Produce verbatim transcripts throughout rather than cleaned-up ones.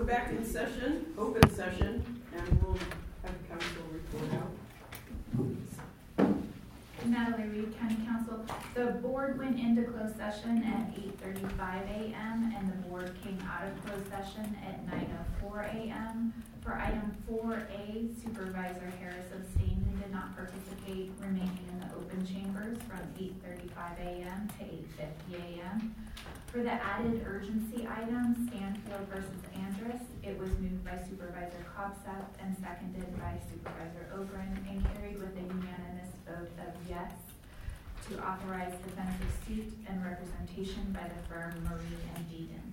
back in session, open session, and we'll have council report out. Natalie Reed, County Council. The board went into closed session at eight thirty-five a m and the board came out of closed session at nine oh four a m For item four A, Supervisor Harris abstained and did not participate, remaining in the open chambers from eight thirty-five a m to eight fifty a m For the added urgency item, Stanfield versus Andrus, it was moved by Supervisor Kopseth and seconded by Supervisor Ogren and carried with a unanimous vote of yes to authorize defensive suit and representation by the firm Murray and Deedon.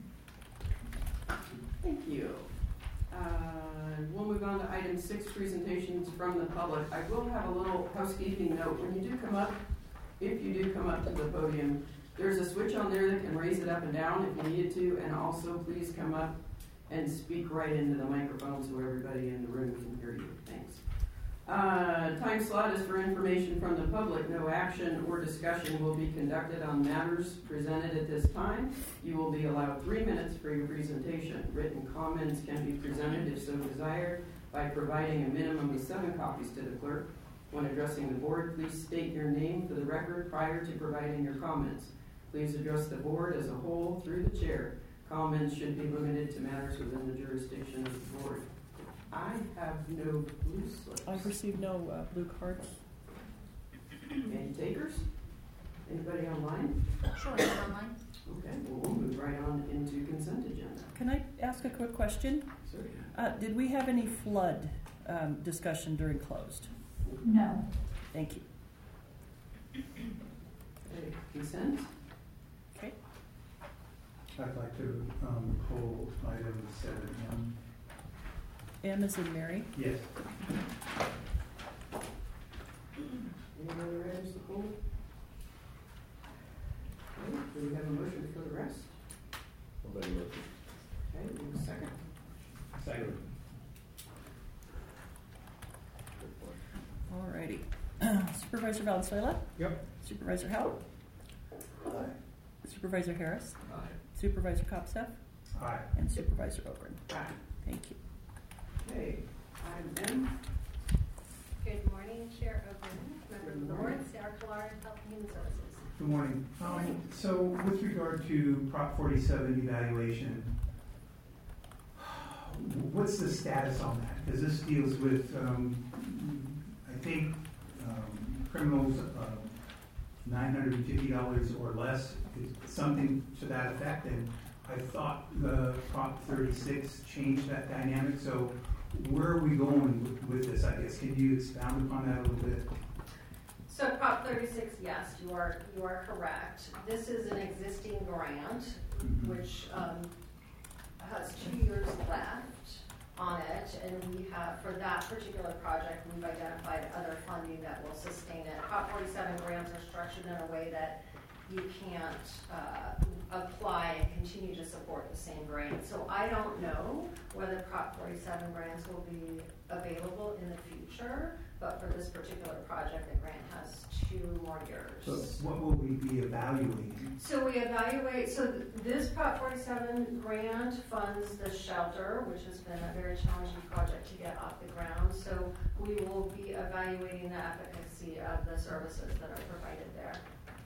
Thank you. Uh, we'll move on to item six, presentations from the public. I will have a little housekeeping note. When you do come up, if you do come up to the podium, there's a switch on there that can raise it up and down if you needed to, and also please come up and speak right into the microphone so everybody in the room can hear you. Thanks. Uh, time slot is for information from the public. No action or discussion will be conducted on matters presented at this time. You will be allowed three minutes for your presentation. Written comments can be presented if so desired by providing a minimum of seven copies to the clerk. When addressing the board, please state your name for the record prior to providing your comments. Please address the board as a whole through the chair. Comments should be limited to matters within the jurisdiction of the board. I have no blue slips. I've received no uh, blue cards. Any takers? Anybody online? Sure, I'm online. Okay, well, we'll move right on into consent agenda. Can I ask a quick question? Sorry. Uh, did we have any flood um, discussion during closed? No. Thank you. Okay, consent? Okay. I'd like to um, hold item seven M. M is in Mary. Yes. Any other items to hold? Okay, do we have a motion for the rest? Okay, we have a second. Second. Alrighty. Supervisor Valenzuela? Yep. Supervisor Howell? Aye. Supervisor Harris? Aye. Supervisor Kopseth? Aye. And Supervisor Ogren. Aye. Thank you. Okay, item M. Good morning, Chair Ogren, member of the Good board, morning. Sarah Killar, Health and Human Services. Good morning. Um, so with regard to Prop forty-seven evaluation, what's the status on that? Because this deals with, um, I think, um, criminals uh, nine hundred fifty dollars or less, something to that effect. And I thought the Prop thirty-six changed that dynamic. So where are we going with, with this, I guess? Can you expound upon that a little bit? So Prop thirty-six, yes, you are you are correct. This is an existing grant, Mm-hmm. which um, has two years left on it, and we have, for that particular project, we've identified other funding that will sustain it. Prop forty-seven grants are structured in a way that you can't uh, apply and continue to support the same grant. So I don't know whether Prop forty-seven grants will be available in the future, but for this particular project, the grant has two more years. So what will we be evaluating? So we evaluate, so th- this Prop forty-seven grant funds the shelter, which has been a very challenging project to get off the ground. So we will be evaluating the efficacy of the services that are provided there.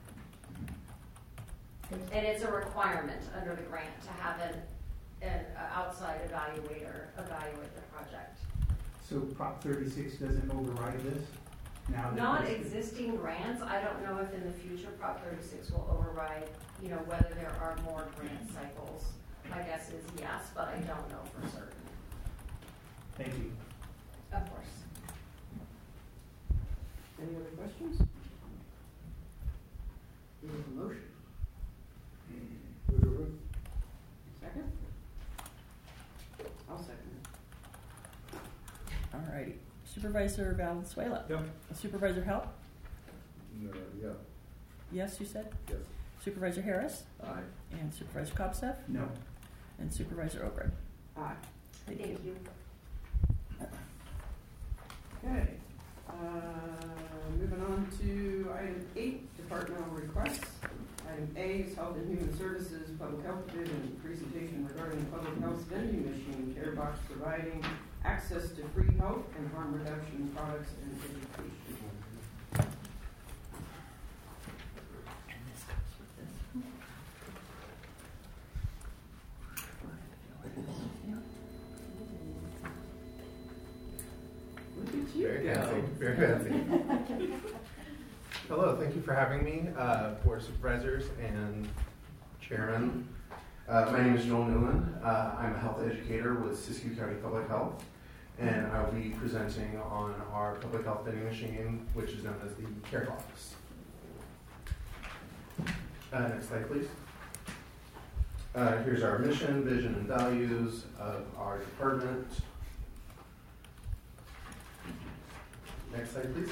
And it's a requirement under the grant to have an, an outside evaluator evaluate the project. So Prop thirty-six doesn't override this? Now that Not this- existing grants. I don't know if in the future Prop thirty-six will override, you know, whether there are more grant cycles. My guess is yes, but I don't know for certain. Thank you. Of course. Any other questions? We have a motion. Second? I'll second it. Alrighty. Supervisor Valenzuela? Yep. Supervisor Howell? No, yeah. Yes, you said? Yes. Supervisor Harris? Aye. And Supervisor Kopseth? No. And Supervisor Ogren. Aye. Thank Thank you. Okay. Uh, moving on to item eight, departmental requests. Item A is Health and Human Services Public Health Division presentation regarding public health vending machine, CareBox providing access to free health and harm reduction products and education. Look at you Very go. fancy, very fancy. Hello, thank you for having me, uh, Board of Supervisors and Chairman. Uh, my name is Joel Newland. Uh, I'm a health educator with Siskiyou County Public Health, and I will be presenting on our public health vending machine, which is known as the CareBox. Uh, next slide, please. Uh, here's our mission, vision, and values of our department. Next slide, please.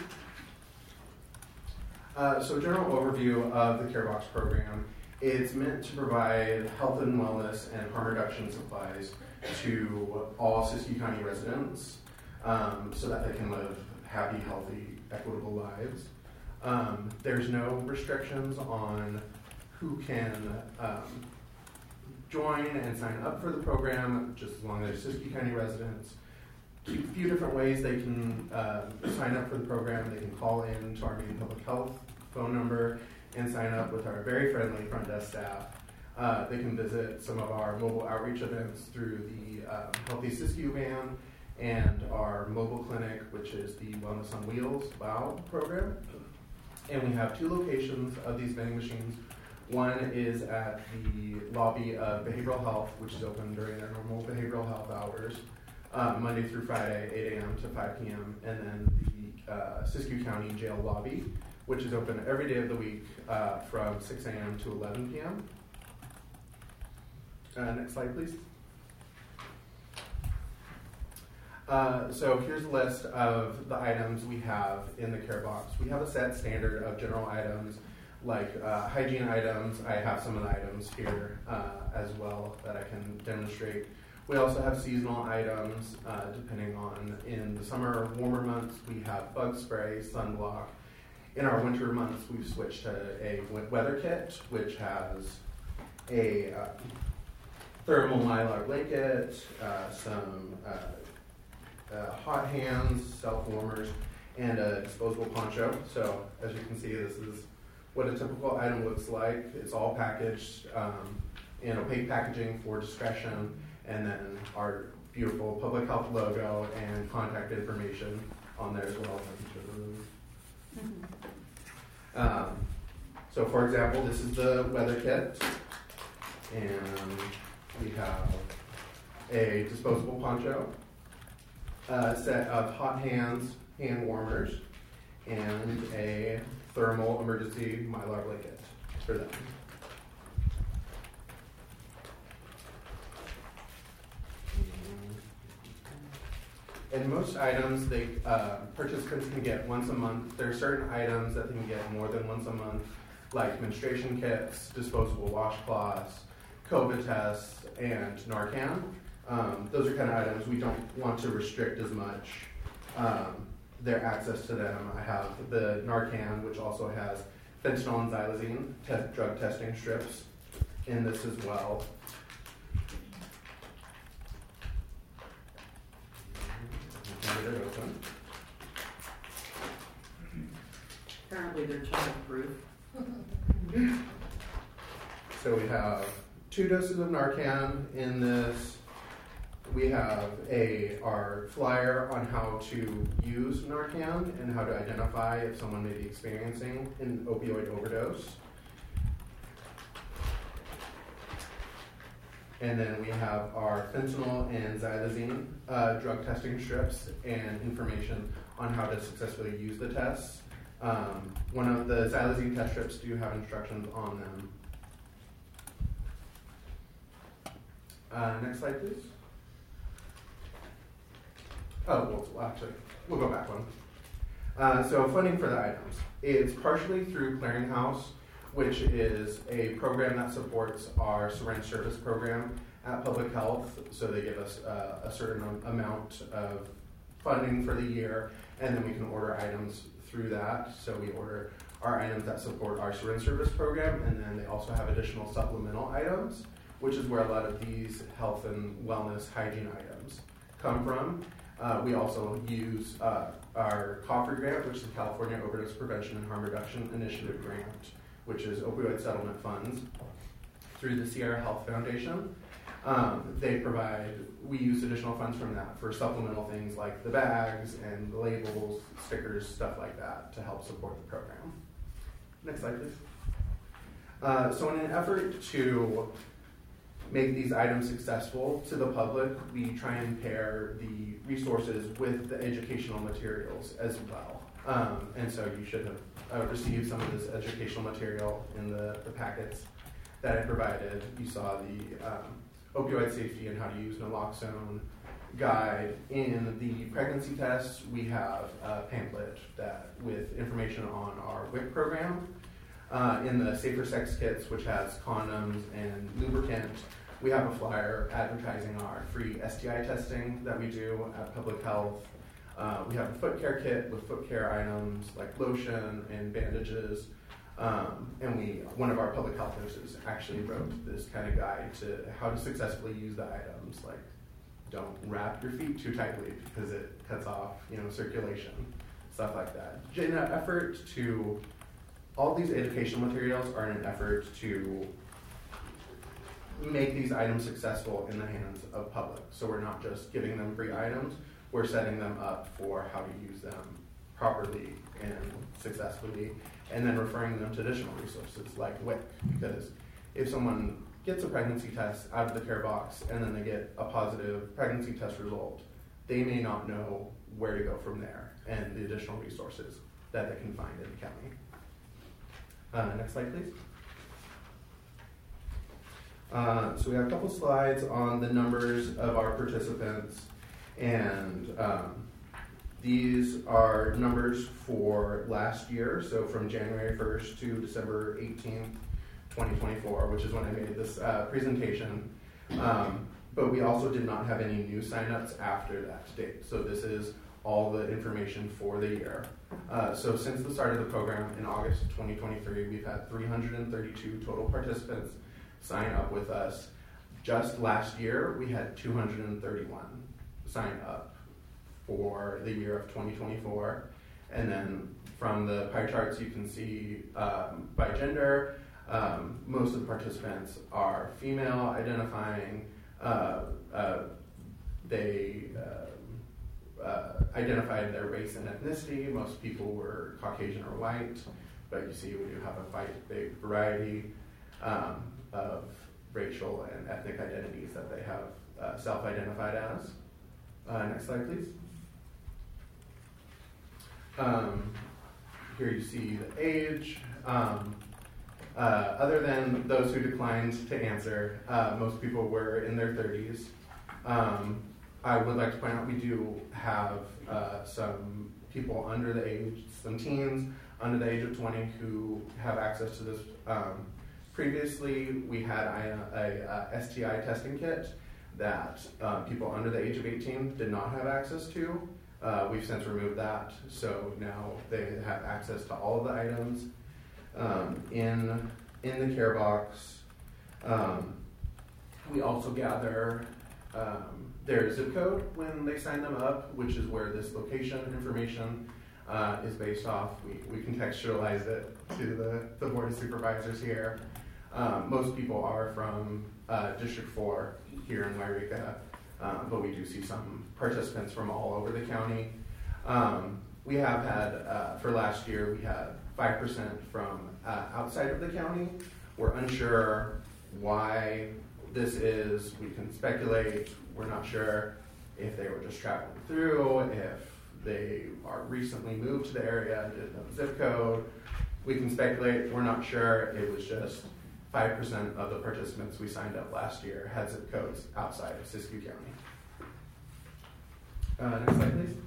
Uh, so general overview of the CareBox program. It's meant to provide health and wellness and harm reduction supplies to all Siskiyou County residents um, so that they can live happy, healthy, equitable lives. Um, there's no restrictions on who can um, join and sign up for the program, just as long as they're Siskiyou County residents. A few different ways they can uh, sign up for the program. They can call in to our main public health phone number and sign up with our very friendly front desk staff. Uh, they can visit some of our mobile outreach events through the uh, Healthy Siskiyou van and our mobile clinic, which is the Wellness on Wheels, WOW program. And we have two locations of these vending machines. One is at the lobby of behavioral health, which is open during their normal behavioral health hours. Uh, Monday through Friday, eight a.m. to five p.m., and then the uh, Siskiyou County Jail Lobby, which is open every day of the week uh, from six a.m. to eleven p.m. Uh, next slide, please. Uh, so here's a list of the items we have in the CareBox. We have a set standard of general items like uh, hygiene items. I have some of the items here uh, as well that I can demonstrate. We also have seasonal items, uh, depending on, in the summer, warmer months, we have bug spray, sunblock. In our winter months, we've switched to a weather kit, which has a uh, thermal mylar blanket, uh, some uh, uh, hot hands, self-warmers, and a disposable poncho. So, as you can see, this is what a typical item looks like. It's all packaged um, in opaque packaging for discretion. And then our beautiful public health logo and contact information on there as well. Um, so for example, this is the weather kit. And we have a disposable poncho, a set of hot hands, hand warmers, and a thermal emergency mylar blanket for them. And most items, they uh, participants can get once a month. There are certain items that they can get more than once a month, like menstruation kits, disposable washcloths, COVID tests, and Narcan. Um, those are kind of items we don't want to restrict as much um, their access to them. I have the Narcan, which also has fentanyl and xylazine te- drug testing strips in this as well. It open. Apparently they're child-proof. So we have two doses of Narcan in this. We have a our flyer on how to use Narcan and how to identify if someone may be experiencing an opioid overdose. And then we have our fentanyl and xylazine uh, drug testing strips and information on how to successfully use the tests. Um, one of the xylazine test strips do have instructions on them. Uh, next slide, please. Oh, well, actually, we'll go back one. Uh, so funding for the items. It's partially through Clearinghouse, which is a program that supports our syringe service program at Public Health. So they give us uh, a certain amount of funding for the year, and then we can order items through that. So we order our items that support our syringe service program, and then they also have additional supplemental items, which is where a lot of these health and wellness hygiene items come from. Uh, we also use uh, our COPPER grant, which is the California Overdose Prevention and Harm Reduction Initiative grant, which is opioid settlement funds, through the Sierra Health Foundation. Um, they provide, we use additional funds from that for supplemental things like the bags and the labels, stickers, stuff like that to help support the program. Next slide, please. Uh, so in an effort to make these items successful to the public, we try and pair the resources with the educational materials as well. Um, and so you should have uh, received some of this educational material in the, the packets that I provided. You saw the um, opioid safety and how to use naloxone guide. In the pregnancy tests, we have a pamphlet that with information on our W I C program. Uh, in the Safer Sex Kits, which has condoms and lubricant, we have a flyer advertising our free S T I testing that we do at Public Health. Uh, we have a foot care kit with foot care items like lotion and bandages. Um, and we, one of our public health nurses actually wrote this kind of guide to how to successfully use the items, like don't wrap your feet too tightly because it cuts off, you know, circulation, stuff like that. In an effort to, all these educational materials are in an effort to make these items successful in the hands of public. So we're not just giving them free items, we're setting them up for how to use them properly and successfully, and then referring them to additional resources like W I C, because if someone gets a pregnancy test out of the care box and then they get a positive pregnancy test result, they may not know where to go from there and the additional resources that they can find in the county. Uh, next slide, please. Uh, so we have a couple slides on the numbers of our participants, and um, these are numbers for last year, so from January first to December eighteenth, twenty twenty-four, which is when I made this uh, presentation. Um, but we also did not have any new signups after that date, so this is all the information for the year. Uh, so since the start of the program in August of twenty twenty-three, we've had three hundred thirty-two total participants sign up with us. Just last year, we had two hundred thirty-one sign up for the year of twenty twenty-four. And then from the pie charts, you can see um, by gender, um, most of the participants are female identifying. Uh, uh, they uh, uh, identified their race and ethnicity. Most people were Caucasian or white, but you see we do have a quite big variety um, of racial and ethnic identities that they have uh, self-identified as. Uh, next slide, please. Um, here you see the age. Um, uh, other than those who declined to answer, uh, most people were in their thirties. Um, I would like to point out we do have uh, some people under the age, some teens under the age of twenty who have access to this. Um, previously, we had a, a, a S T I testing kit that uh, people under the age of eighteen did not have access to. Uh, we've since removed that, so now they have access to all of the items um, in in the care box. Um, we also gather um, their zip code when they sign them up, which is where this location information uh, is based off. We, we contextualize it to the, the board of supervisors here. Um, most people are from uh, District four here in Wairika. Um, but we do see some participants from all over the county. Um, we have had, uh, for last year, we had five percent from uh, outside of the county. We're unsure why this is. We can speculate. We're not sure if they were just traveling through, if they are recently moved to the area, didn't know the zip code. We can speculate. We're not sure. It was just five percent of the participants we signed up last year had zip codes outside of Siskiyou County. Uh, next slide, please.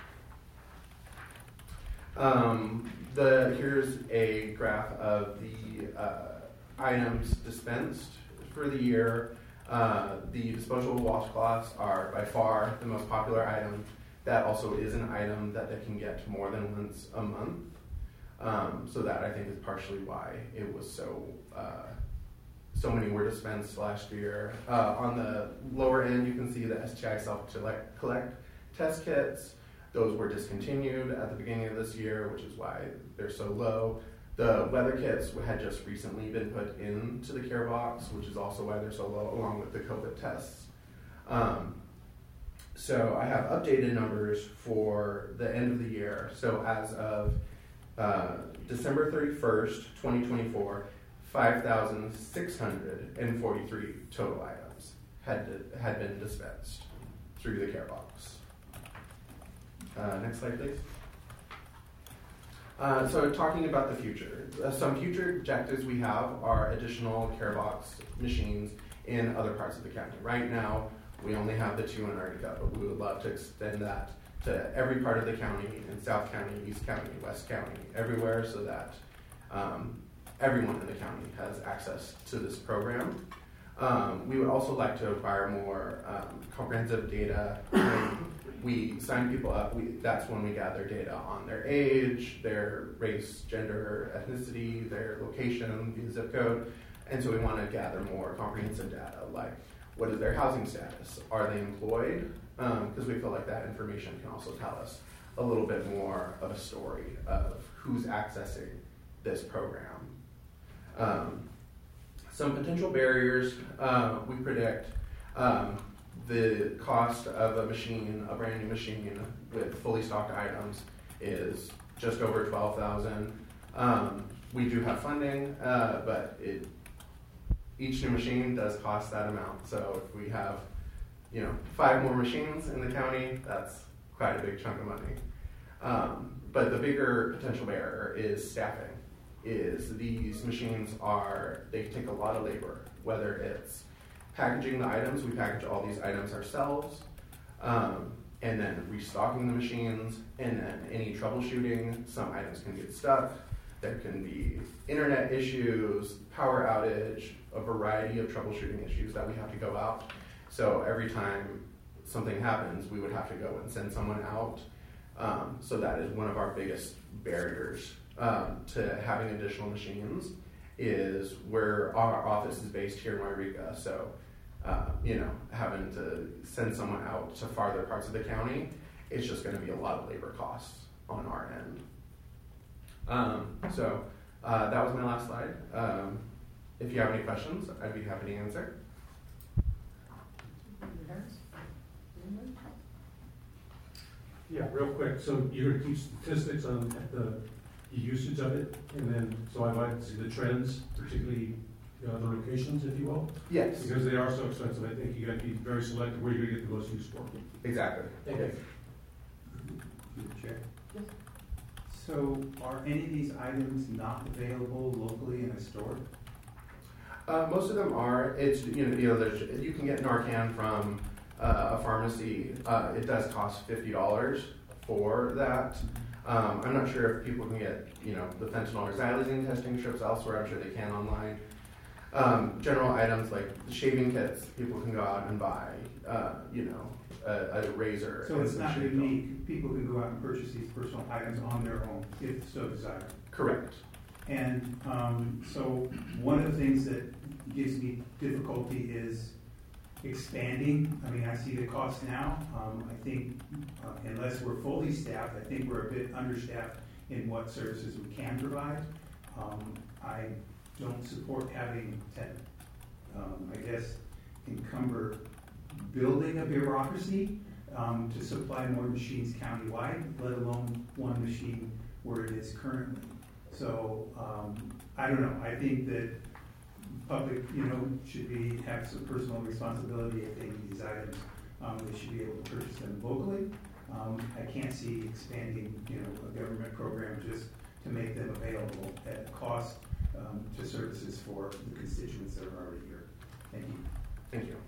Um, the, here's a graph of the uh, items dispensed for the year. Uh, the disposable washcloths are by far the most popular item. That also is an item that they can get more than once a month. Um, so that I think is partially why it was so uh, so many were dispensed last year. Uh, on the lower end, you can see the S T I self-collect collect test kits. Those were discontinued at the beginning of this year, which is why they're so low. The weather kits had just recently been put into the care box, which is also why they're so low, along with the COVID tests. Um, so I have updated numbers for the end of the year. So as of uh, December thirty-first, twenty twenty-four, five thousand six hundred forty-three total items had, had been dispensed through the care box. Uh, next slide, please. Uh, so talking about the future, uh, some future objectives we have are additional care box machines in other parts of the county. Right now, we only have the two in Artica, but we would love to extend that to every part of the county, in South County, East County, West County, everywhere, so that um, everyone in the county has access to this program. Um, we would also like to acquire more um, comprehensive data. We sign people up, we, that's when we gather data on their age, their race, gender, ethnicity, their location, via zip code. And so we want to gather more comprehensive data, like what is their housing status? Are they employed? Because um, we feel like that information can also tell us a little bit more of a story of who's accessing this program. Um, some potential barriers uh, we predict. Um, The cost of a machine, a brand new machine with fully stocked items, is just over twelve thousand dollars. Um, we do have funding, uh, but it, each new machine does cost that amount. So if we have, you know, five more machines in the county, that's quite a big chunk of money. Um, but the bigger potential barrier is staffing. Is these machines are they take a lot of labor, whether it's packaging the items, we package all these items ourselves, um, and then restocking the machines, and then any troubleshooting. Some items can get stuck. There can be internet issues, power outage, a variety of troubleshooting issues that we have to go out. So every time something happens, we would have to go and send someone out. Um, so that is one of our biggest barriers um, to having additional machines, is where our office is based here in Wairika. So Uh, you know, having to send someone out to farther parts of the county, it's just going to be a lot of labor costs on our end. Um, so uh, that was my last slide. Um, if you have any questions, I'd be happy to answer. Yeah, real quick. So you're going to keep statistics on the usage of it, and then so I'd like to see the trends, particularly Uh, the locations, if you will? Yes. Because they are so expensive, I think you got to be very selective where you're going to get the most use for. Exactly. Okay. Chair? Yes. So are any of these items not available locally in a store? Uh, most of them are. It's you know, you know there's, you can get Narcan from uh, a pharmacy. Uh, it does cost fifty dollars for that. Um, I'm not sure if people can get you know the fentanyl or xylazine testing strips elsewhere. I'm sure they can online. Um, general items like shaving kits, people can go out and buy, uh, you know, a, a razor. So it's not unique. People can go out and purchase these personal items on their own, if so desired. Correct. And um, so one of the things that gives me difficulty is expanding. I mean, I see the cost now. Um, I think uh, unless we're fully staffed, I think we're a bit understaffed in what services we can provide. Um, I don't support having to, um, I guess, encumber building a bureaucracy um, to supply more machines countywide, let alone one machine where it is currently. So um, I don't know. I think that public, you know, should be have some personal responsibility if they need these items. Um, they should be able to purchase them locally. Um, I can't see expanding, you know, a government program just to make them available at cost. Um, to services for the constituents that are already here. Thank you. Thank you.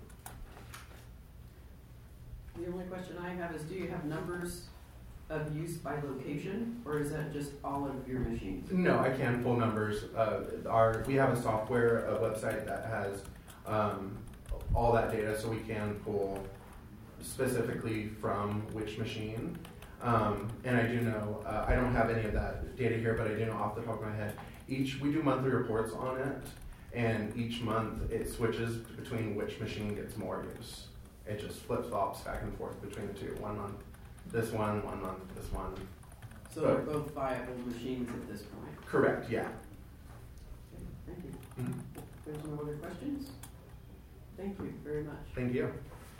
The only question I have is, do you have numbers of use by location, or is that just all of your machines? No, I can pull numbers. Uh, our we have a software, a website that has um, all that data, so we can pull specifically from which machine. Um, and I do know, uh, I don't have any of that data here, but I do know off the top of my head, each, we do monthly reports on it, and each month it switches between which machine gets more use. It just flip-flops back and forth between the two. One month, this one, one month, this one. So they're both viable machines at this point? Correct, yeah. Okay, thank you. Mhm. There's no other questions? Thank you very much. Thank you.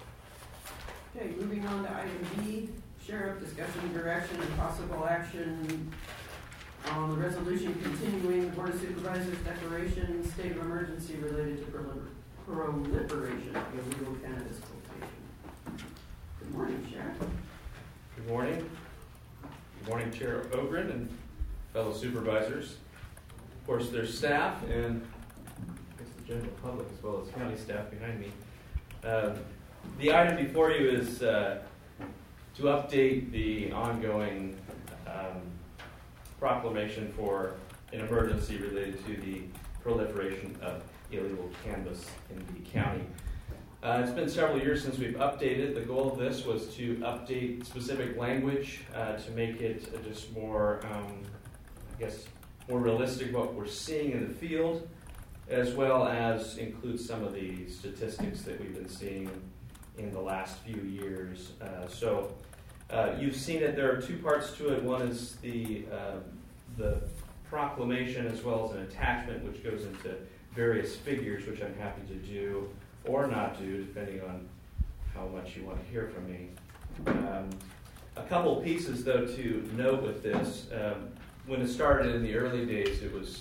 Okay, moving on to item B, sheriff discussion, direction, and possible action on the resolution continuing Board of Supervisors declaration, state of emergency related to prolifer- proliferation of illegal cannabis cultivation. Good morning, Sheriff. Good morning. Good morning, Chair Ogren and fellow supervisors. Of course, there's staff and I guess the general public as well as county staff behind me. Uh, the item before you is uh, to update the ongoing um, proclamation for an emergency related to the proliferation of illegal cannabis in the county. Uh, it's been several years since we've updated. The goal of this was to update specific language uh, to make it uh, just more, um, I guess, more realistic what we're seeing in the field, as well as include some of the statistics that we've been seeing in the last few years. Uh, so uh, you've seen it. There are two parts to it. One is the uh, the proclamation as well as an attachment which goes into various figures, which I'm happy to do or not do, depending on how much you want to hear from me. Um, a couple pieces, though, to note with this. Um, when it started in the early days, it was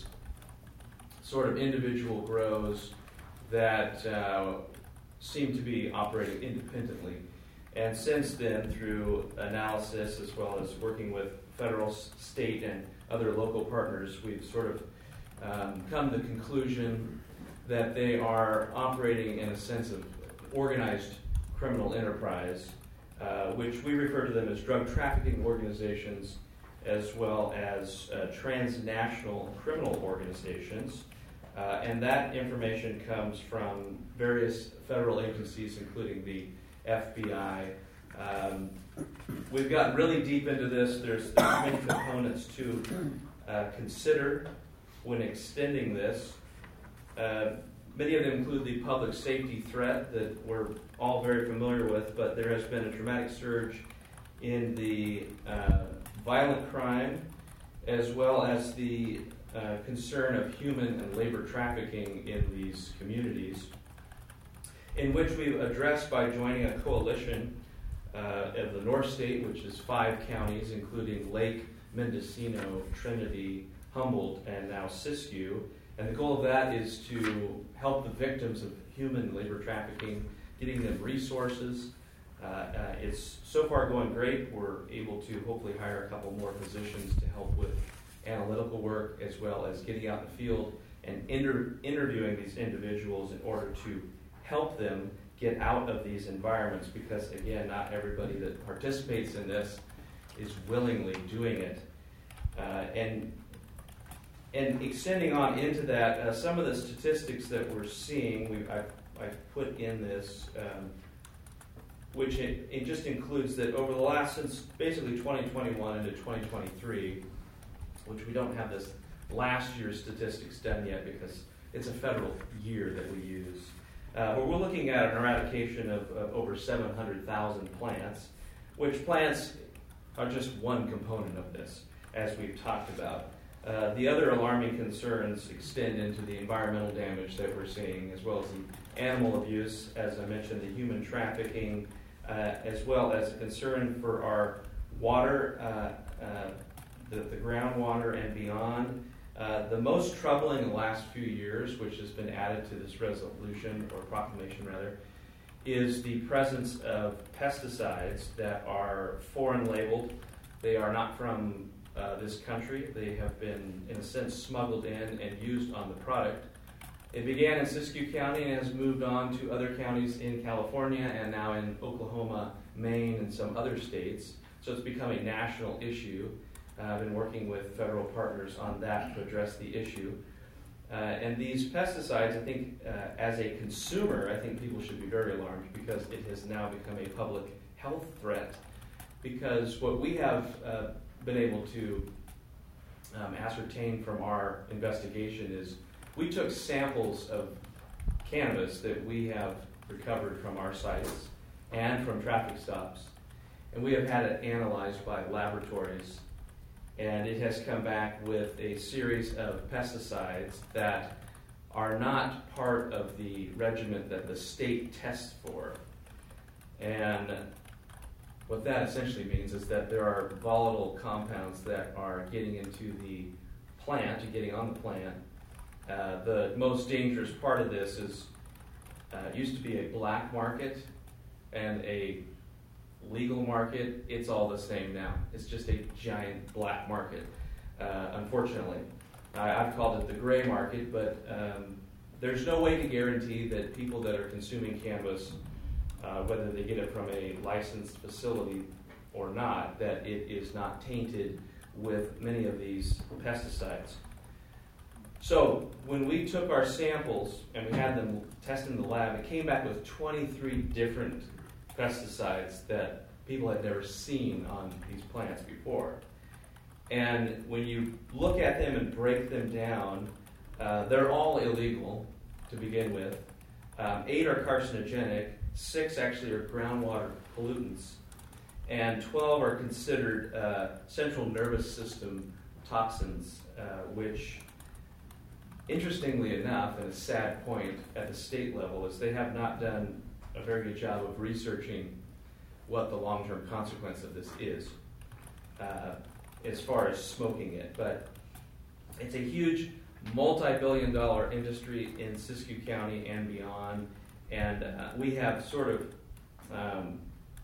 sort of individual grows that uh, seemed to be operating independently. And since then, through analysis as well as working with federal, state, and other local partners, we've sort of um, come to the conclusion that they are operating in a sense of organized criminal enterprise, uh, which we refer to them as drug trafficking organizations, as well as uh, transnational criminal organizations. Uh, and that information comes from various federal agencies, including the F B I. Um, we've gotten really deep into this. There's, there's many components to uh, consider when extending this. Uh, many of them include the public safety threat that we're all very familiar with, but there has been a dramatic surge in the uh, violent crime, as well as the uh, concern of human and labor trafficking in these communities, in which we've addressed by joining a coalition uh, of the North State, which is five counties, including Lake, Mendocino, Trinity, Humboldt, and now Siskiyou. And the goal of that is to help the victims of human and labor trafficking, getting them resources. Uh, uh, it's so far going great. We're able to hopefully hire a couple more physicians to help with analytical work, as well as getting out in the field and inter- interviewing these individuals in order to help them get out of these environments, because again, not everybody that participates in this is willingly doing it. Uh, and And extending on into that, uh, some of the statistics that we're seeing, we, I've, I've put in this, um, which it, it just includes that over the last, since basically twenty twenty-one into twenty twenty-three, which we don't have this last year's statistics done yet because it's a federal year that we use. Uh, but we're looking at an eradication of, of over seven hundred thousand plants, which plants are just one component of this, as we've talked about. Uh, the other alarming concerns extend into the environmental damage that we're seeing, as well as the animal abuse, as I mentioned, the human trafficking, uh, as well as a concern for our water, uh, uh, the, the groundwater and beyond. Uh, the most troubling in the last few years, which has been added to this resolution, or proclamation rather, is the presence of pesticides that are foreign labeled. They are not from Uh, this country. They have been, in a sense, smuggled in and used on the product. It began in Siskiyou County and has moved on to other counties in California and now in Oklahoma, Maine, and some other states. So it's become a national issue. Uh, I've been working with federal partners on that to address the issue. Uh, and these pesticides, I think, uh, as a consumer, I think people should be very alarmed, because it has now become a public health threat. Because what we have uh, been able to um, ascertain from our investigation is we took samples of cannabis that we have recovered from our sites and from traffic stops, and we have had it analyzed by laboratories, and it has come back with a series of pesticides that are not part of the regimen that the state tests for. And what that essentially means is that there are volatile compounds that are getting into the plant, and getting on the plant. Uh, the most dangerous part of this is, uh, it used to be a black market and a legal market. It's all the same now. It's just a giant black market, uh, unfortunately. I, I've called it the gray market, but um, there's no way to guarantee that people that are consuming cannabis, uh, whether they get it from a licensed facility or not, that it is not tainted with many of these pesticides. So when we took our samples and we had them tested in the lab, it came back with twenty-three different pesticides that people had never seen on these plants before. And when you look at them and break them down, uh, they're all illegal to begin with. Um, eight are carcinogenic, six actually are groundwater pollutants, and twelve are considered uh, central nervous system toxins, uh, which, interestingly enough, and a sad point at the state level, is they have not done a very good job of researching what the long-term consequence of this is, uh, as far as smoking it. But it's a huge multi-billion dollar industry in Siskiyou County and beyond, and uh, we have sort of um,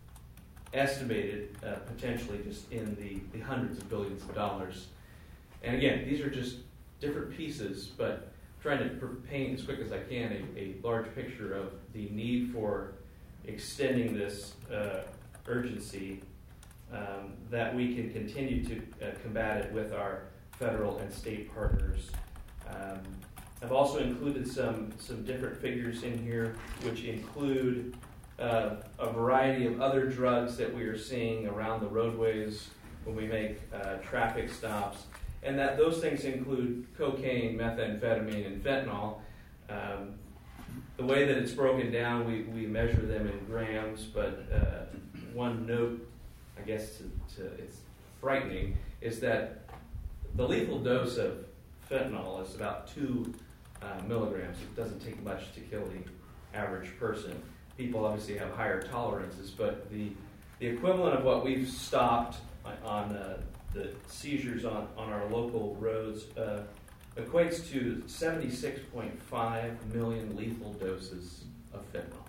estimated uh, potentially just in the, the hundreds of billions of dollars. And again, these are just different pieces, but trying to paint as quick as I can a, a large picture of the need for extending this uh, urgency, um, that we can continue to uh, combat it with our federal and state partners. Um, I've also included some, some different figures in here, which include uh, a variety of other drugs that we are seeing around the roadways when we make uh, traffic stops. And that those things include cocaine, methamphetamine, and fentanyl. Um, the way that it's broken down, we, we measure them in grams, but uh, one note, I guess, to, to, it's frightening, is that the lethal dose of fentanyl is about two uh, milligrams. It doesn't take much to kill the average person. People obviously have higher tolerances, but the, the equivalent of what we've stopped on uh, the seizures on, on our local roads uh, equates to seventy-six point five million lethal doses of fentanyl.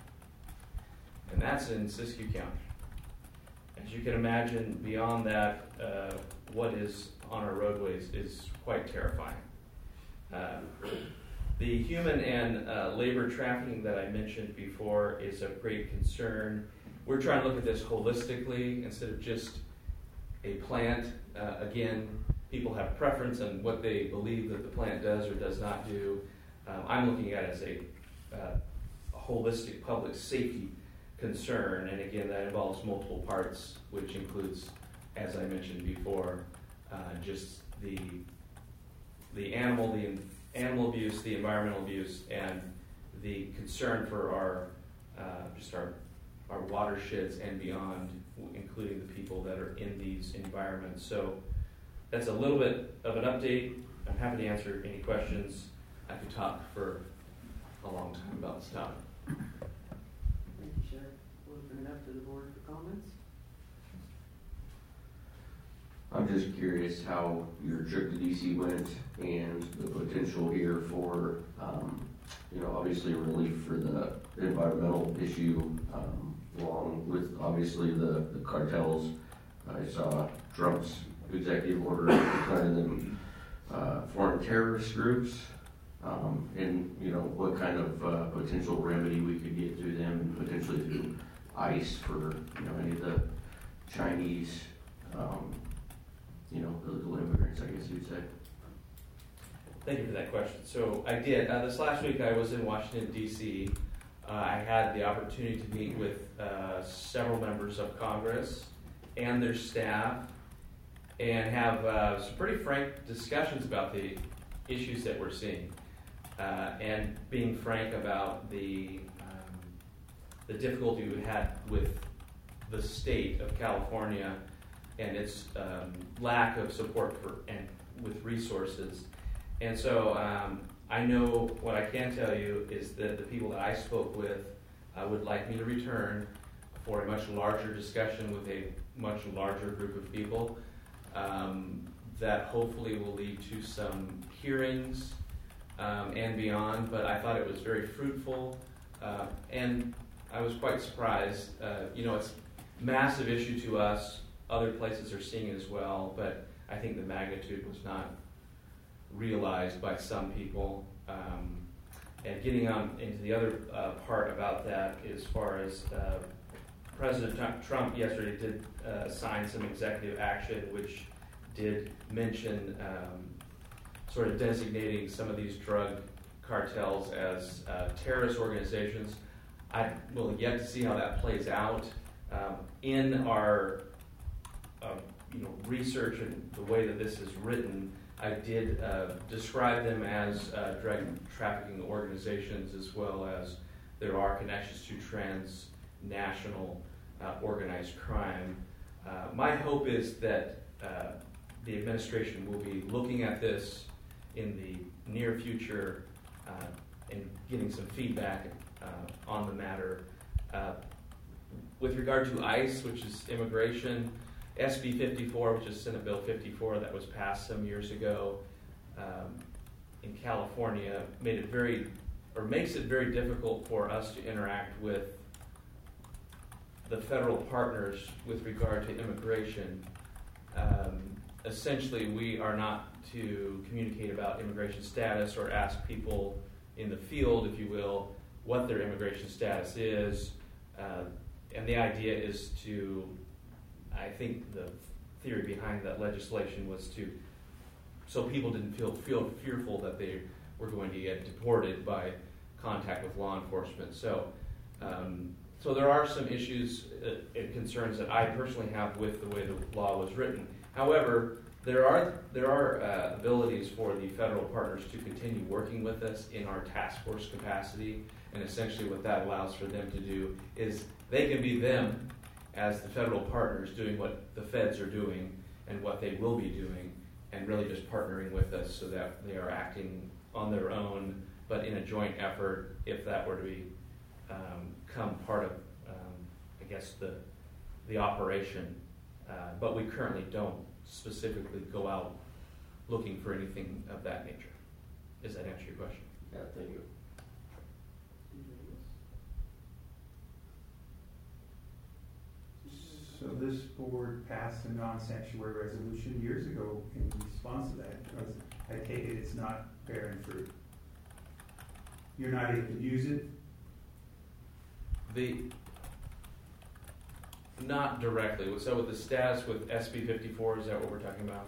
And that's in Siskiyou County. As you can imagine, beyond that, uh, what is on our roadways is quite terrifying. Uh, the human and uh, labor trafficking that I mentioned before is of great concern. We're trying to look at this holistically instead of just a plant. Uh, again, people have preference on what they believe that the plant does or does not do. Um, I'm looking at it as a, uh, a holistic public safety concern, and again, that involves multiple parts, which includes, as I mentioned before, uh, just the the animal, the animal abuse, the environmental abuse, and the concern for our uh, just our our watersheds and beyond, including the people that are in these environments. So that's a little bit of an update. I'm happy to answer any questions. I could talk for a long time about this topic. Thank you, Sheriff. We'll open it up to the board for comments. I'm just curious how your trip to D C went and the potential here for, um, you know, obviously relief for the environmental issue, um, along with obviously the, the cartels. I saw Trump's executive order declaring them uh, foreign terrorist groups, um, and you know what kind of uh, potential remedy we could get through them, and potentially through ICE for you know any of the Chinese, um, you know, illegal immigrants, I guess you'd say. Thank you for that question. So I did. Uh, this last week I was in Washington, D C Uh, I had the opportunity to meet with uh, several members of Congress and their staff and have uh, some pretty frank discussions about the issues that we're seeing. Uh, uh, and being frank about the um, the difficulty we had with the state of California and its um, lack of support for and with resources. And so um, I know what I can tell you is that the people that I spoke with uh, would like me to return for a much larger discussion with a much larger group of people um, that hopefully will lead to some hearings um, and beyond. But I thought it was very fruitful, uh, and I was quite surprised. Uh, you know, it's a massive issue to us. Other places are seeing it as well, but I think the magnitude was not realized by some people. Um, and getting on into the other uh, part about that, as far as uh, President Trump yesterday did uh, sign some executive action, which did mention um, sort of designating some of these drug cartels as uh, terrorist organizations. I will yet to see how that plays out. Um, in our uh, you know, research and the way that this is written, I did uh, describe them as uh, drug trafficking organizations, as well as there are connections to transnational uh, organized crime. Uh, my hope is that uh, the administration will be looking at this in the near future uh, and getting some feedback uh, on the matter. Uh, with regard to ICE, which is immigration, S B fifty-four, which is Senate Bill fifty-four that was passed some years ago um, in California, made it very, or makes it very difficult for us to interact with the federal partners with regard to immigration. Um, essentially, we are not to communicate about immigration status or ask people in the field, if you will, what their immigration status is. Uh, and the idea is to, I think the theory behind that legislation was to, so people didn't feel, feel fearful that they were going to get deported by contact with law enforcement. So, um, so there are some issues uh, and concerns that I personally have with the way the law was written. However, there are there are uh, abilities for the federal partners to continue working with us in our task force capacity, and essentially what that allows for them to do is they can be them as the federal partners doing what the feds are doing and what they will be doing, and really just partnering with us so that they are acting on their own, but in a joint effort if that were to be um, become part of, um, I guess, the the operation. Uh, but we currently don't specifically go out looking for anything of that nature. Does that answer your question? Yeah, thank you. So this board passed a non-sanctuary resolution years ago in response to that, because I take it it's not bearing fruit. You're not able to use it? The Not directly. So with the status with S B fifty-four, is that what we're talking about?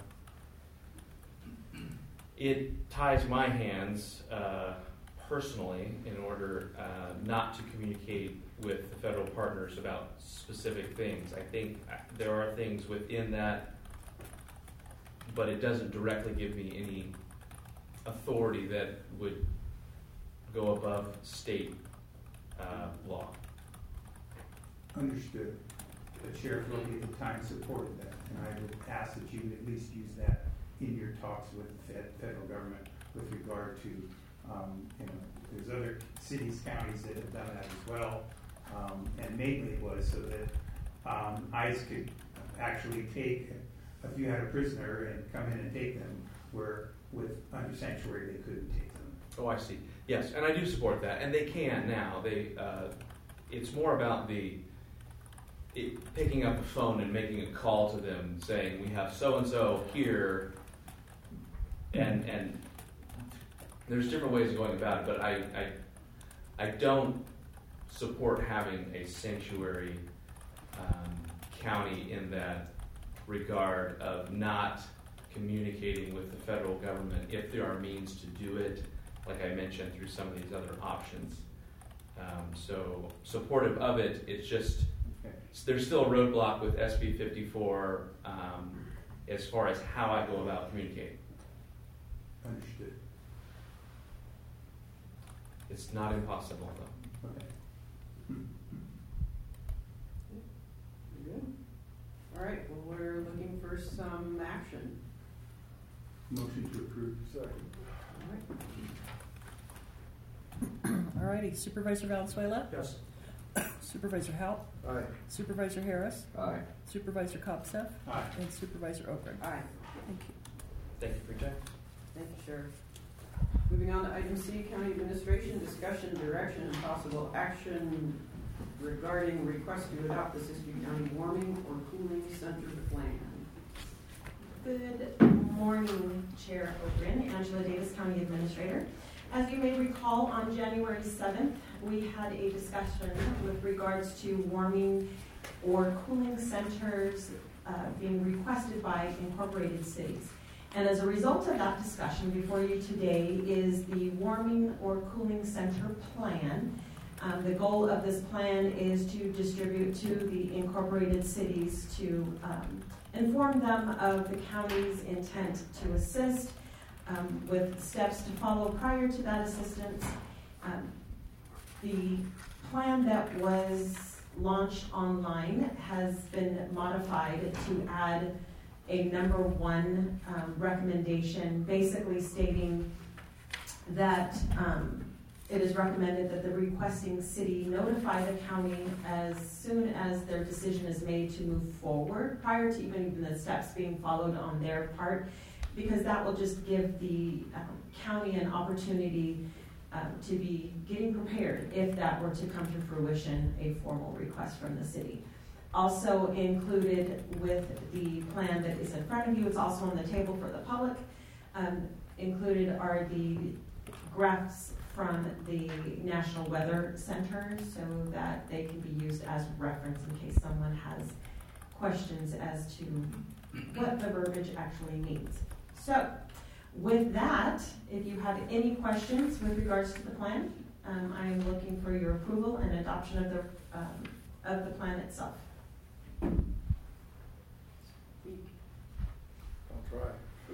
It ties my hands uh, personally in order uh, not to communicate with the federal partners about specific things. I think there are things within that, but it doesn't directly give me any authority that would go above state uh, law. Understood. The Sheriff Levy at the time supported that, and I would ask that you at least use that in your talks with the fed, federal government with regard to, um, you know, there's other cities, counties that have done that as well, um, and mainly it was so that um, ICE could actually take, if you had a prisoner and come in and take them, where with under sanctuary they couldn't take them. Oh, I see. Yes, and I do support that, and they can now. They, uh, it's more about the It, picking up the phone and making a call to them saying, we have so-and-so here, and and there's different ways of going about it, but I, I, I don't support having a sanctuary um, county in that regard of not communicating with the federal government if there are means to do it, like I mentioned, through some of these other options. Um, so supportive of it, it's just, there's still a roadblock with S B fifty-four um, as far as how I go about communicating. Understood. It's not impossible, though. Okay. Very good. All right, well, we're looking for some action. Motion to approve. Second. All right. All righty, Supervisor Valenzuela, Yes. Supervisor Haupt, Aye. Supervisor Harris, Aye. Supervisor Kopseth, Aye. and Supervisor Ogren. Aye. Thank you. Thank you for your time. Thank you, Sheriff. Moving on to item C, County Administration, discussion, direction, and possible action regarding request to adopt the Siskiyou County Warming or Cooling Center Plan. Good morning, Chair Ogren, Angela Davis, County Administrator. As you may recall, on January seventh, we had a discussion with regards to warming or cooling centers uh, being requested by incorporated cities. And as a result of that discussion, before you today is the Warming or Cooling Center Plan. Um, the goal of this plan is to distribute to the incorporated cities to um, inform them of the county's intent to assist um, with steps to follow prior to that assistance. Um, the plan that was launched online has been modified to add a number one um, recommendation, basically stating that um, it is recommended that the requesting city notify the county as soon as their decision is made to move forward, prior to even, even the steps being followed on their part, because that will just give the um, county an opportunity um, to be getting prepared if that were to come to fruition, a formal request from the city. Also included with the plan that is in front of you, it's also on the table for the public, um, included are the graphs from the National Weather Center so that they can be used as reference in case someone has questions as to what the verbiage actually means. So with that, if you have any questions with regards to the plan, um, I am looking for your approval and adoption of the, um, of the plan itself. I'll try.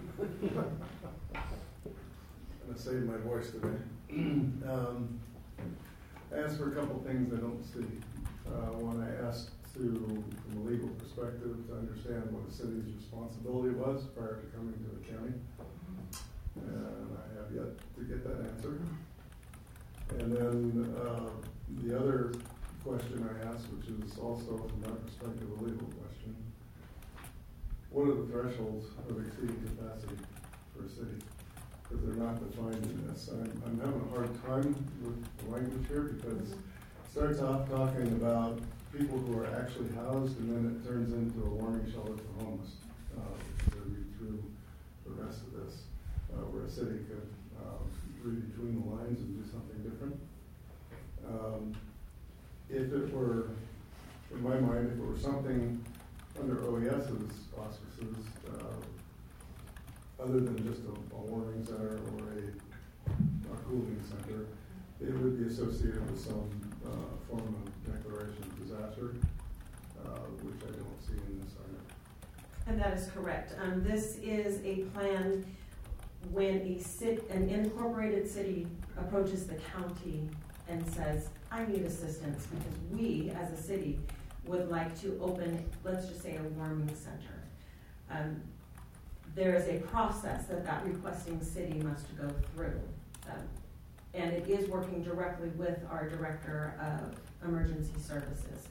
I'm gonna save my voice today. Um, I asked for a couple things I don't see. Uh, one, I asked to, from a legal perspective, to understand what the city's responsibility was prior to coming to the county. And I have yet to get that answer. And then uh, the other question I asked, which is also from my perspective a legal question, what are the thresholds of exceeding capacity for a city? Because they're not defined in this. I'm, I'm having a hard time with the language here because it starts off talking about people who are actually housed and then it turns into a warming shelter for homeless. Uh, to read through the rest of this, uh, where a city could uh, read between the lines and do something different. Um, if it were, in my mind, if it were something under O E S's auspices, uh, other than just a, a warming center or a, a cooling center, it would be associated with some uh, form of declaration of disaster, uh, which I don't see in this item. And that is correct. Um, this is a plan when a cit, an incorporated city approaches the county and says, I need assistance because we, as a city, would like to open, let's just say, a warming center. Um, there is a process that that requesting city must go through. Um, and it is working directly with our Director of Emergency Services.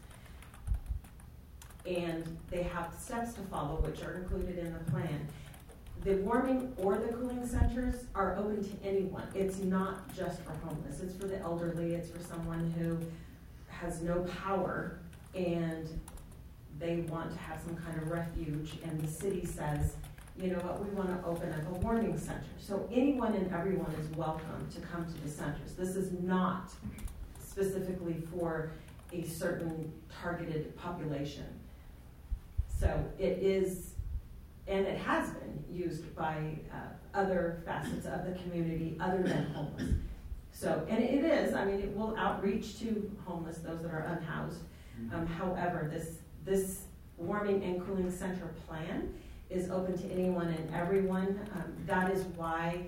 And they have steps to follow, which are included in the plan. The warming or the cooling centers are open to anyone. It's not just for homeless. It's for the elderly. It's for someone who has no power and they want to have some kind of refuge. And the city says, you know what, we want to open up a warming center. So anyone and everyone is welcome to come to the centers. This is not specifically for a certain targeted population. So it is, and it has been used by uh, other facets of the community other than homeless. So, and it is, I mean, it will outreach to homeless, those that are unhoused. Um, however, this, this warming and cooling center plan is open to anyone and everyone. Um, that is why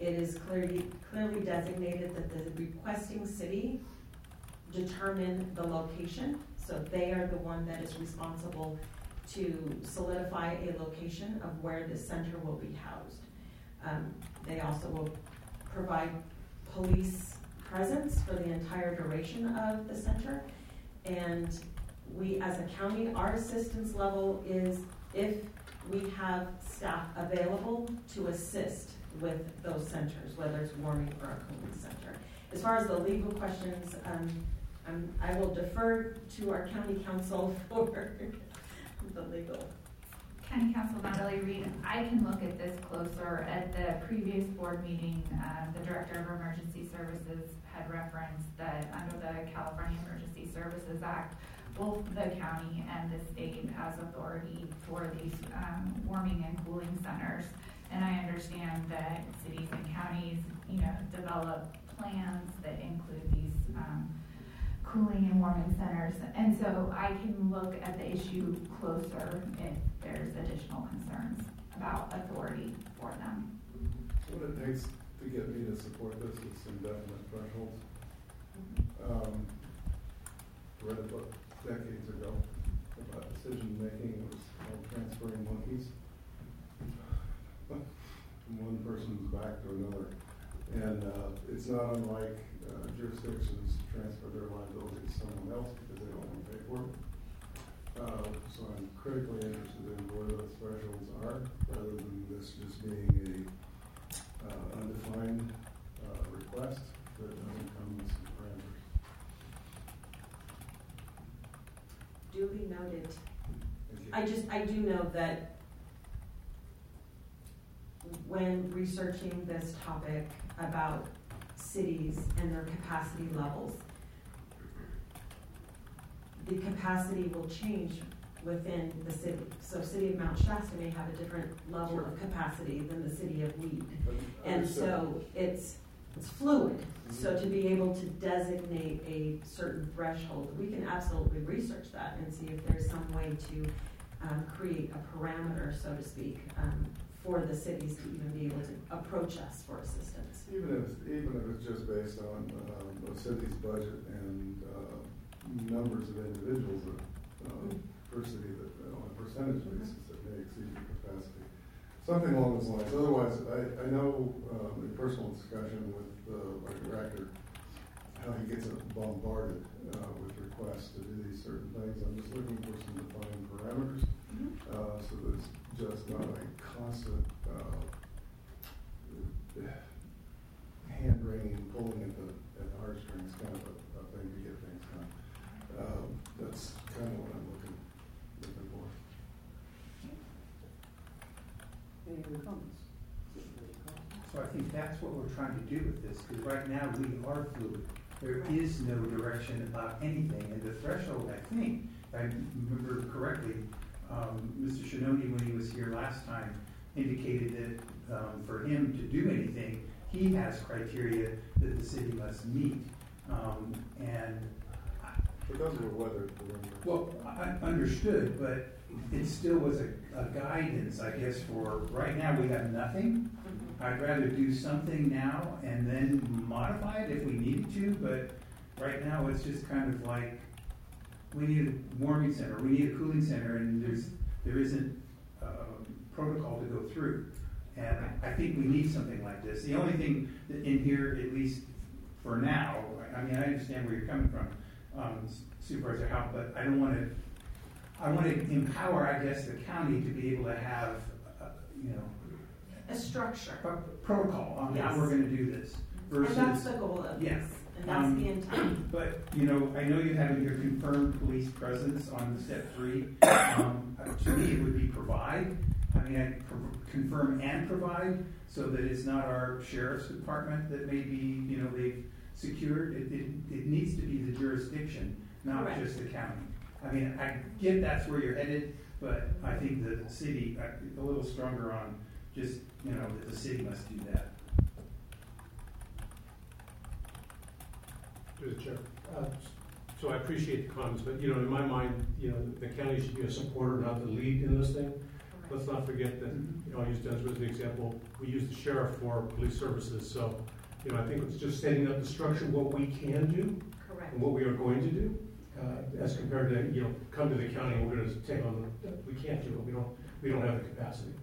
it is clearly, clearly designated that the requesting city determine the location. So they are the one that is responsible to solidify a location of where the center will be housed. Um, they also will provide police presence for the entire duration of the center. And we, as a county, our assistance level is if we have staff available to assist with those centers, whether it's warming or a cooling center. As far as the legal questions, um, um, I will defer to our county counsel for the legal. County Counsel Natalie Reed, I can look at this closer. At the previous board meeting, uh, the Director of Emergency Services had referenced that under the California Emergency Services Act, both the county and the state has authority for these um, warming and cooling centers. And I understand that cities and counties, you know, develop plans that include these um, cooling and warming centers. And so I can look at the issue closer if there's additional concerns about authority for them. What it takes to get me to support this is some definite thresholds. Um, read a book decades ago about decision making. It was called Transferring Monkeys. From one person's back to another. And uh, it's not unlike uh, jurisdictions transfer their liability to someone else because they don't want to pay for it. Uh, so I'm critically interested in where those thresholds are, rather than this just being a uh, undefined uh, request that doesn't come with some parameters. Duly noted. I just, I do know that when researching this topic about cities and their capacity levels, the capacity will change within the city. So City of Mount Shasta may have a different level of capacity than the City of Weed. And so it's it's fluid. So to be able to designate a certain threshold, we can absolutely research that and see if there's some way to um, create a parameter, so to speak, um, for the cities to even be able to approach us for assistance. Even if, even if it's just based on uh, a city's budget and uh, numbers of individuals that, uh, mm-hmm. per city that uh, on a percentage basis that may exceed your capacity. Something along those lines. Otherwise, I, I know um, in personal discussion with uh, my director how he gets bombarded uh, with requests to do these certain things. I'm just looking for some defined parameters mm-hmm. uh, so that it's just not a constant uh, hand-wringing, pulling at the, at the heartstrings kind of a, a thing to get things done. Um, that's kind of what I'm looking, looking for. Any other comments? So I think that's what we're trying to do with this, because right now we are fluid. There is no direction about anything, and the threshold, I think, if I remember correctly, um, Mister Shinogi, when he was here last time, indicated that um, for him to do anything, he has criteria that the city must meet. Um, and But those were weather parameters. Well, I understood, but it still was a, a guidance, I guess, for right now we have nothing. I'd rather do something now and then modify it if we needed to, but right now it's just kind of like, we need a warming center, we need a cooling center, and there's there isn't a protocol to go through. And I think we need something like this. The only thing that in here, at least for now, I mean, I understand where you're coming from, um, Supervisor Howe, but I don't want to, I want to empower, I guess, the county to be able to have, uh, you know, a structure, a protocol on yes. how we're going to do this. Versus, and that's the goal of yes. this, and that's um, the intent. But, you know, I know you have in your confirmed police presence on step three. Um, to me, it would be provide. I mean, I pro- confirm and provide, so that it's not our sheriff's department that may be, you know, they've secured. It, it, it needs to be the jurisdiction, not Correct. Just the county. I mean, I get that's where you're headed, but I think the city, uh, a little stronger on just, you know, that the city must do that. Through the chair. Uh, so I appreciate the comments, but, you know, in my mind, you know, the county should be a supporter, not the lead in this thing. let's not forget that, you know, I use Denver as an example, we use the sheriff for police services, so, you know, I think it's just setting up the structure, what we can do Correct. and what we are going to do, uh, as compared to, you know, come to the county and we're gonna take on, the we can't do it, we don't, we don't have the capacity.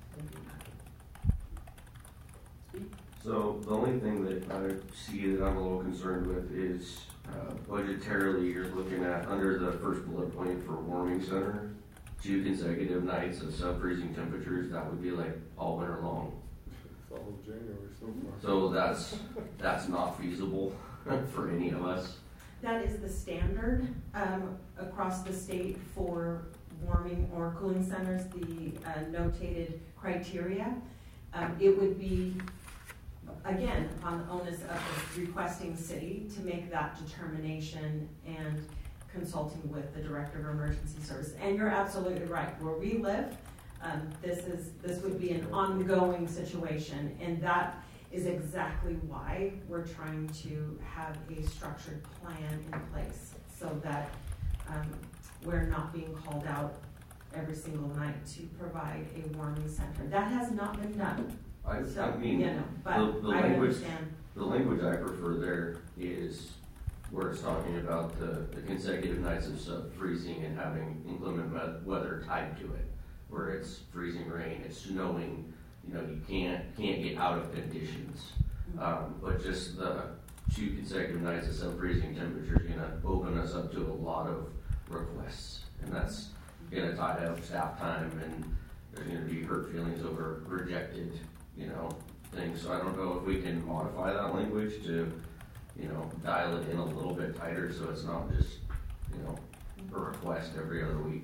So the only thing that I see that I'm a little concerned with is uh, budgetarily, you're looking at, under the first bullet point for warming center, two consecutive nights of sub-freezing temperatures, that would be like all winter long. It's all of January so far. So that's, that's not feasible for any of us. That is the standard um, across the state for warming or cooling centers, the uh, notated criteria. Um, it would be, again, upon the onus of the requesting city to make that determination and consulting with the Director of Emergency Services. And you're absolutely right. Where we live, um, this is this would be an ongoing situation, and that is exactly why we're trying to have a structured plan in place so that um, we're not being called out every single night to provide a warming center. That has not been done. I, So, I mean, you know, but the, the I language, understand. the language I prefer there is where it's talking about the, the consecutive nights of sub-freezing and having inclement me- weather tied to it, where it's freezing rain, it's snowing, you know, you can't can't get out of conditions. Um, but just the two consecutive nights of sub-freezing temperatures is going to open us up to a lot of requests, and that's going to tie up staff time, and there's going to be hurt feelings over rejected, you know, things. So I don't know if we can modify that language to, you know, dial it in a little bit tighter so it's not just, you know, a request every other week.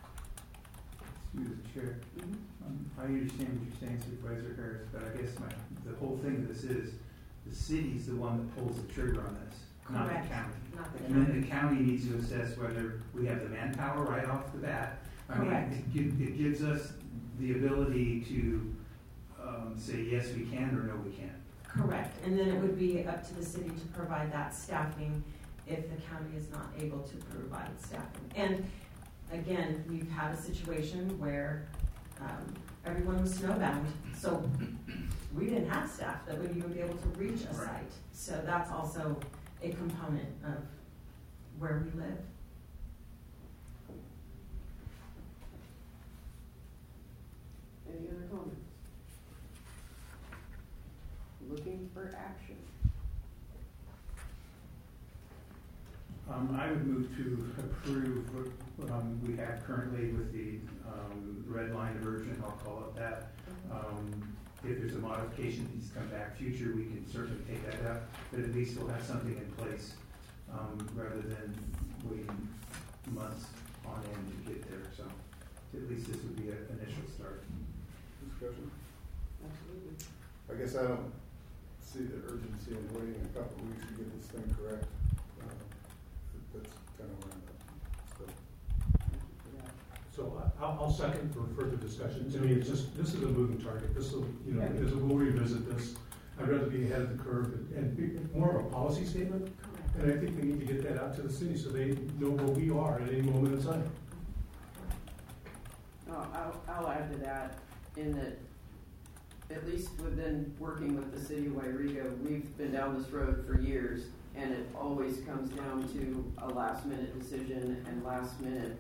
Through the chair. Um, I understand what you're saying, Supervisor Harris, but I guess my, the whole thing of this is, the city's the one that pulls the trigger on this, not the Correct. county. Not the And then the county needs to assess whether we have the manpower right off the bat. I mean, Correct. it, gi- it gives us the ability to um, say, yes, we can, or no, we can't. Correct, and then it would be up to the city to provide that staffing if the county is not able to provide staffing. And again, we've had a situation where um, everyone was snowbound, so we didn't have staff that would even be able to reach a Right. site. So that's also a component of where we live. Any other comments? Looking for action. Um, I would move to approve what um, we have currently with the um, red line version, I'll call it that. Um, if there's a modification that needs to come back future, we can certainly take that up, but at least we'll have something in place um, rather than waiting months on end to get there. So at least this would be an initial start. Discussion? Absolutely. I guess I don't see the urgency in waiting a couple of weeks to get this thing correct. Uh, That's kind of where I'm at. So, So I- I'll, I'll second for further discussion. To me, it's just, this is a moving target. This will, you know, because we'll revisit this. I'd rather be ahead of the curve and- and be more of a policy statement. Correct. And I think we need to get that out to the city so they know where we are at any moment in time. Uh, I'll, I'll add to that in that, at least within working with the city of Wairega, we've been down this road for years, and it always comes down to a last minute decision and last minute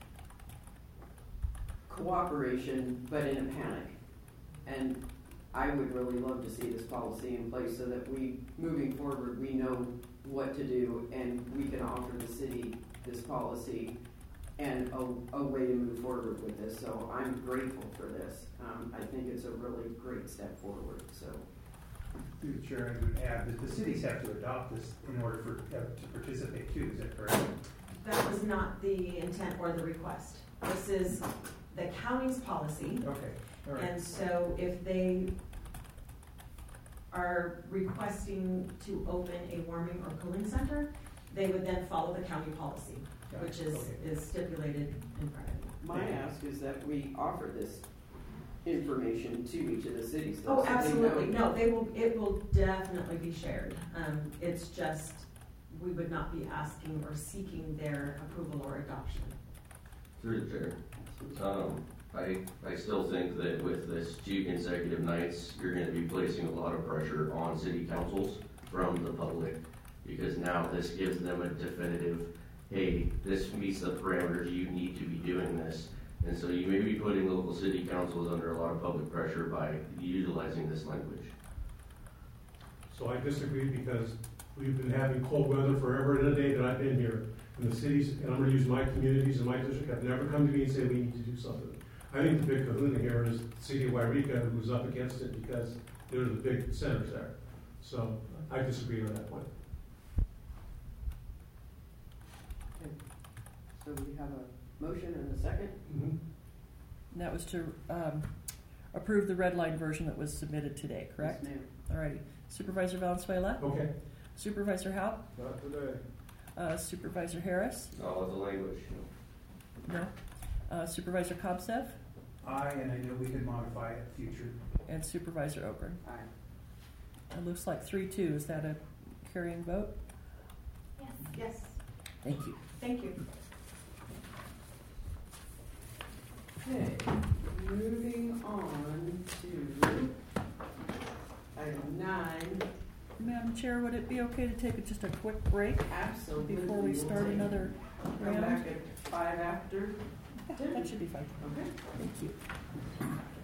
cooperation, but in a panic. And I would really love to see this policy in place so that we, moving forward, we know what to do and we can offer the city this policy and a, a way to move forward with this. So I'm grateful for this. Um, I think it's a really great step forward, so. Through the chair, I would add that the cities have to adopt this in order for, uh, to participate too, is that correct? That was not the intent or the request. This is the county's policy. Okay, all right. And so if they are requesting to open a warming or cooling center, they would then follow the county policy, Got it. which is, Okay. is stipulated in front of you. My ask is that we offer this information to each of the cities. though, Oh, so they know- absolutely. No, they will, it will definitely be shared. Um, it's just, we would not be asking or seeking their approval or adoption. Through the chair. Um, I, I still think that with this two consecutive nights, you're gonna be placing a lot of pressure on city councils from the public, because now this gives them a definitive, hey, this meets the parameters, you need to be doing this. And so you may be putting local city councils under a lot of public pressure by utilizing this language. So I disagree because we've been having cold weather forever and a day that I've been here. And the cities, and I'm gonna use my communities and my district, have never come to me and say we need to do something. I think the big kahuna here is the city of Wairika, who's up against it because they're the big centers there. So I disagree on that point. Okay. So we have a motion and a second. Mm-hmm. And that was to um, approve the red line version that was submitted today, correct? Yes, ma'am. All righty. Supervisor Valenzuela? Okay. Supervisor Haupt? Not today. Uh, Supervisor Harris? Not with the language. No. Uh, Supervisor Kobzev? Aye, and I know we can modify it in future. And Supervisor Ogren? Aye. It looks like three two. Is that a carrying vote? Yes. Yes, Thank you. thank you. Okay, moving on to item nine. Madam Chair, would it be okay to take just a quick break Absolutely. before we start We'll another Come round? back at five after. That should be fine. Okay. Thank you.